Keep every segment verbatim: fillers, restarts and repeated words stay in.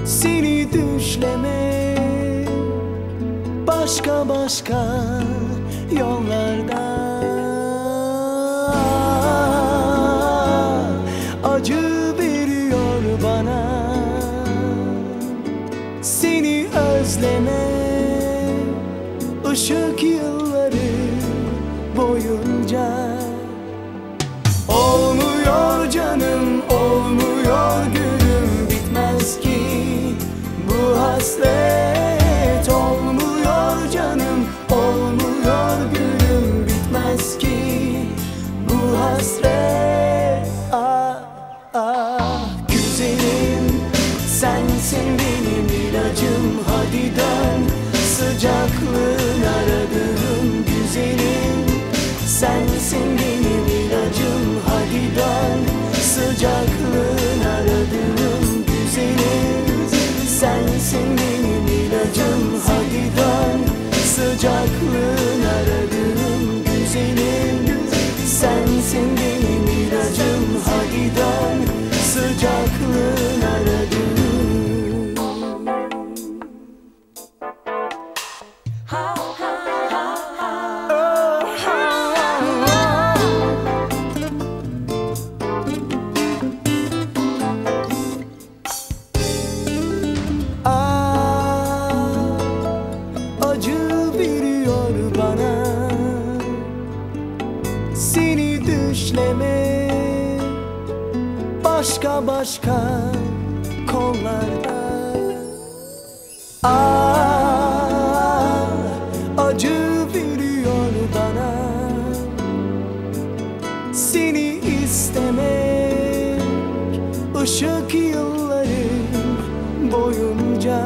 Seni düşleme başka başka yollarda. Acı veriyor bana seni özleme, ışık yılları boyunca. Olmuyor canım, olmuyor gülüm, bitmez ki bu hasret. Olmuyor canım, olmuyor gülüm, bitmez ki bu hasret. Ah ah güzelim, sensin benim ilacım, hadi dön, sıcaklığın aradığım güzelim. Sensin benim ilacım, hadi dön, sıcaklığın aradığım güzelim. Sensin benim ilacım, hadi dön, sıcaklığın aradığım güzelim. Sensin benim ilacım, hadi dön, sıcaklığın aradığım. Seni düşleme başka başka kollarda. Ah, acı veriyor bana seni istemek, ışık yıllarım boyunca.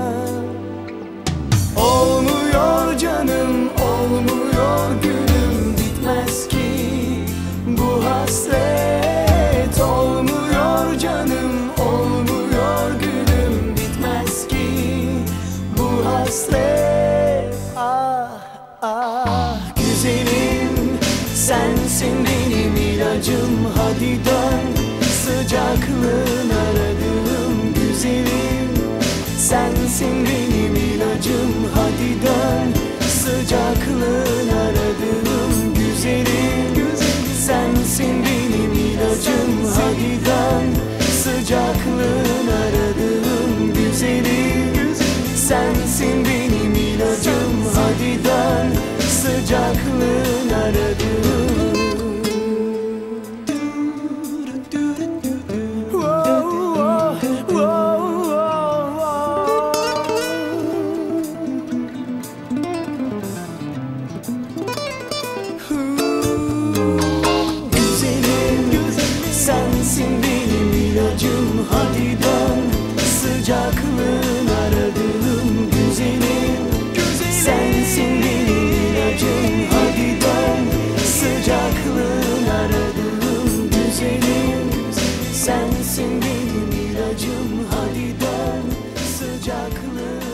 Olmuyor canım, olmuyor gülüm, bitmez ki bu hasret. Olmuyor canım, olmuyor gülüm, bitmez ki bu hasret. Ah ah güzelim, sensin benim ilacım, hadi dön, sıcaklığın aradığım güzelim. Sensin benim ilacım, hadi dön, sıcaklığın aradığım güzelim. Sensin benim ilacım, hadi dön, sıcaklığın aradığım güzelim. Sensin benim ilacım, hadi dön, sıcaklığın aradığım. Sensin benim ilacım, hadi dön, sıcaklığın aradığım güzelim. Sensin benim ilacım, hadi dön, sıcaklığın aradığım güzelim. Sensin benim ilacım, hadi dön, sıcaklığın